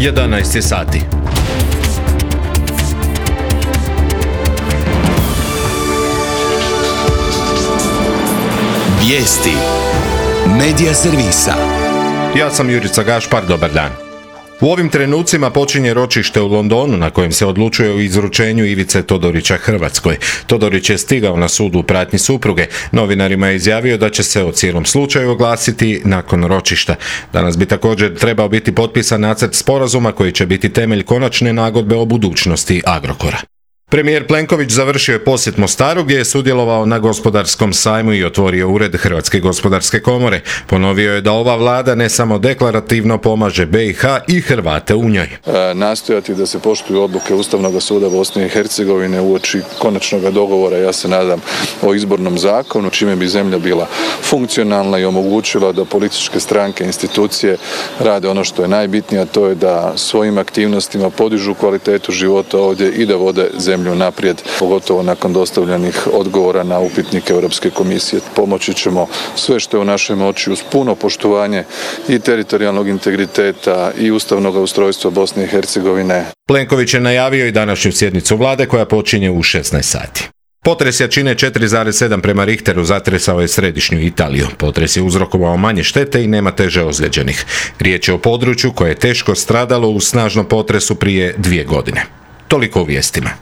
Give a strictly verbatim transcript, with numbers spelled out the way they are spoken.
jedanaest je sati. Vijesti Medija servisa. Ja sam Jurica Gašpar, dobar dan. U ovim trenucima počinje ročište u Londonu na kojem se odlučuje o izručenju Ivice Todorića Hrvatskoj. Todorić je stigao na sud u pratnji supruge. Novinarima je izjavio da će se o cijelom slučaju oglasiti nakon ročišta. Danas bi također trebao biti potpisan nacrt sporazuma koji će biti temelj konačne nagodbe o budućnosti Agrokora. Premijer Plenković završio je posjet Mostaru gdje je sudjelovao na gospodarskom sajmu i otvorio ured Hrvatske gospodarske komore. Ponovio je da ova vlada ne samo deklarativno pomaže B i H i Hrvate u njoj. E, nastojati da se poštuju odluke Ustavnog suda Bosne i Hercegovine uoči konačnog dogovora, ja se nadam, o izbornom zakonu, čime bi zemlja bila funkcionalna i omogućila da političke stranke, institucije rade ono što je najbitnije, a to je da svojim aktivnostima podižu kvalitetu života ovdje i da vode zemlju naprijed, pogotovo nakon dostavljenih odgovora na upitnike Europske komisije. Pomoći ćemo sve što je u našoj moći uz puno poštovanje i teritorijalnog integriteta i ustavnog ustrojstva Bosne i Hercegovine. Plenković je najavio i današnju sjednicu vlade koja počinje u šesnaest sati. Potres jačine četiri zarez sedam prema Richteru zatresao je središnju Italiju. Potres je uzrokovao manje štete i nema teže ozlijeđenih. Riječ je o području koje je teško stradalo u snažnom potresu prije dvije godine. Toliko u vijestima.